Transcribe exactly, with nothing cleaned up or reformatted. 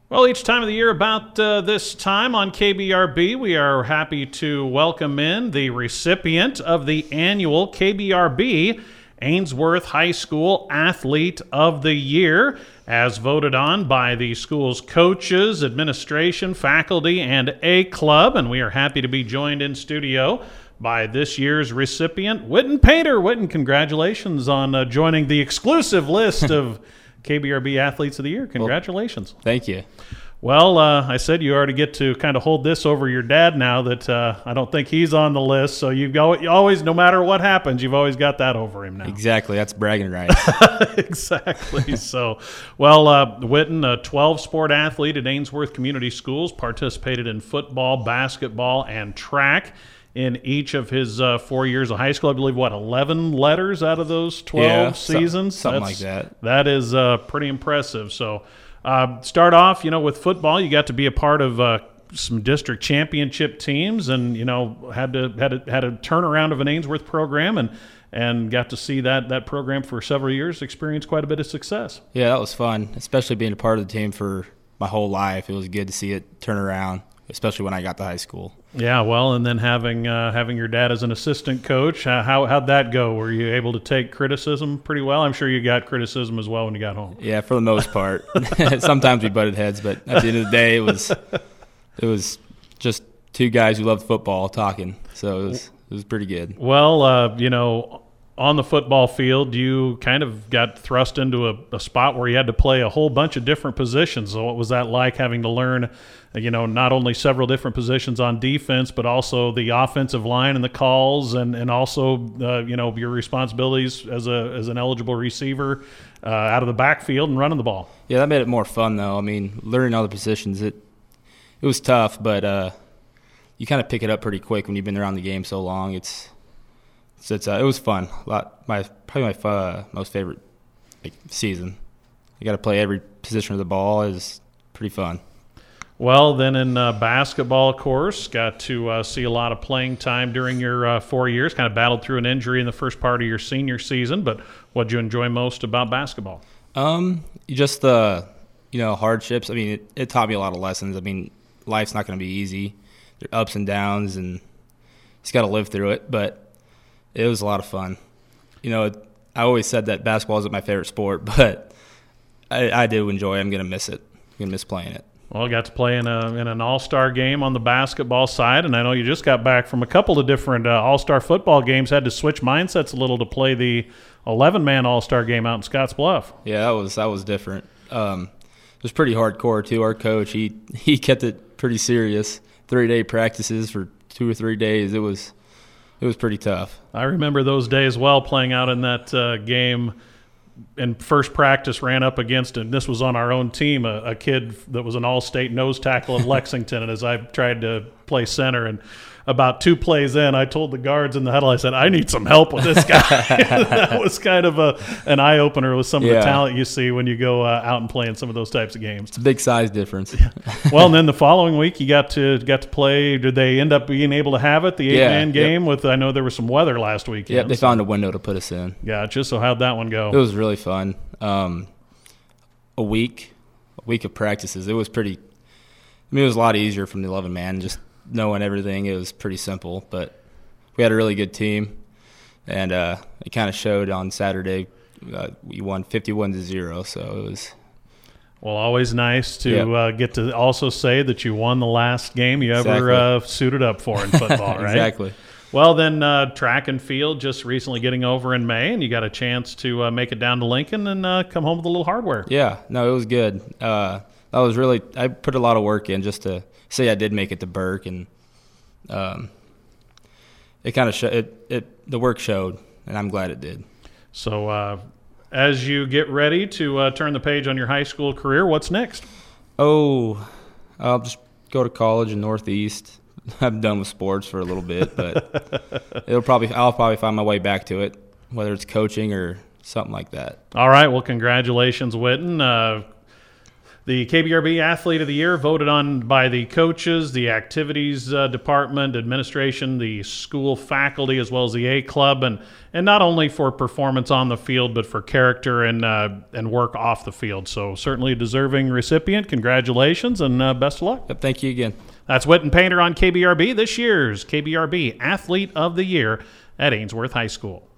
Well, each time of the year about uh, this time on K B R B, we are happy to welcome in the recipient of the annual K B R B Ainsworth High School Athlete of the Year, as voted on by the school's coaches, administration, faculty, and A Club. And we are happy to be joined in studio by this year's recipient, Witten Painter. Witten, congratulations on uh, joining the exclusive list of K B R B Athletes of the Year. Congratulations. Well, thank you. Well, uh, I said you already get to kind of hold this over your dad now that uh, I don't think he's on the list. So you've got, you always, no matter what happens, you've always got that over him now. Exactly. That's bragging rights. Exactly. So, well, uh, Witten, a twelve-sport athlete at Ainsworth Community Schools, participated in football, basketball, and track in each of his uh, four years of high school. I believe, what, eleven letters out of those twelve yeah, seasons? So, something That's, like that. That is uh, pretty impressive. So uh, start off, you know, with football. You got to be a part of uh, some district championship teams and, you know, had to had a, had a turnaround of an Ainsworth program and and got to see that, that program for several years experience quite a bit of success. Yeah, that was fun, especially being a part of the team for my whole life. It was good to see it turn around, especially when I got to high school. Yeah, well, and then having uh, having your dad as an assistant coach, uh, how, how'd that go? Were you able to take criticism pretty well? I'm sure you got criticism as well when you got home. Yeah, for the most part. Sometimes we butted heads, but at the end of the day, it was it was just two guys who loved football talking, so it was it was pretty good. Well, uh, you know, on the football field, you kind of got thrust into a, a spot where you had to play a whole bunch of different positions. So what was that like, having to learn, you know, not only several different positions on defense, but also the offensive line and the calls, and, and also, uh, you know, your responsibilities as a as an eligible receiver uh, out of the backfield and running the ball? Yeah, that made it more fun, though. I mean, learning all the positions, it it was tough, but uh, you kind of pick it up pretty quick when you've been around the game so long. It's So it's, uh, it was fun. A lot, my probably my uh, most favorite like, season. You got to play every position of the ball. Is pretty fun. Well, then in uh, basketball, of course, got to uh, see a lot of playing time during your uh, four years. Kind of battled through an injury in the first part of your senior season. But what did you enjoy most about basketball? Um, just the you know hardships. I mean, it, it taught me a lot of lessons. I mean, life's not going to be easy. There are ups and downs, and you just got to live through it. But it was a lot of fun. You know, it, I always said that basketball isn't my favorite sport, but I, I do enjoy it. I'm going to miss it. I'm going to miss playing it. Well, I got to play in a in an all-star game on the basketball side, and I know you just got back from a couple of different uh, all-star football games. Had to switch mindsets a little to play the eleven-man all-star game out in Scottsbluff. Yeah, that was that was different. Um, it was pretty hardcore too. Our coach, he he kept it pretty serious. Three-day practices for two or three days. It was it was pretty tough. I remember those days well, playing out in that uh, game. In first practice, ran up against, and this was on our own team, a, a kid that was an all-state nose tackle in Lexington. And as I tried to play center, and about two plays in, I told the guards in the huddle, I said, I need some help with this guy. That was kind of a an eye-opener with some of yeah. the talent you see when you go uh, out and play in some of those types of games. It's a big size difference. Well, and then the following week, you got to got to play. Did they end up being able to have it, the eight-man yeah, game? Yep. With I know there was some weather last weekend. Yeah, they so. found a window to put us in. Gotcha. So how'd that one go? It was really fun. Um, a week, a week of practices. It was pretty. I mean, it was a lot easier from the eleven man. Just knowing everything, it was pretty simple. But we had a really good team, and uh, it kind of showed on Saturday. Uh, we won fifty-one to zero, so it was. Well, always nice to Yep. uh, get to also say that you won the last game you ever Exactly. uh, suited up for in football, right? Exactly. Well, then uh, track and field just recently getting over in May, and you got a chance to uh, make it down to Lincoln and uh, come home with a little hardware. Yeah, no, it was good. Uh, I was really – I put a lot of work in just to say I did make it to Burke, and um, it kind of sh- – it, it the work showed, and I'm glad it did. So uh, as you get ready to uh, turn the page on your high school career, what's next? Oh, I'll just go to college in Northeast. I'm done with sports for a little bit, but it'll probably I'll probably find my way back to it, whether it's coaching or something like that. All right. Well, congratulations, Witten. Uh, The K B R B Athlete of the Year voted on by the coaches, the activities uh, department, administration, the school faculty, as well as the A Club, and and not only for performance on the field, but for character and uh, and work off the field. So certainly a deserving recipient. Congratulations and uh, best of luck. Yep, thank you again. That's Whit and Painter on K B R B, this year's K B R B Athlete of the Year at Ainsworth High School.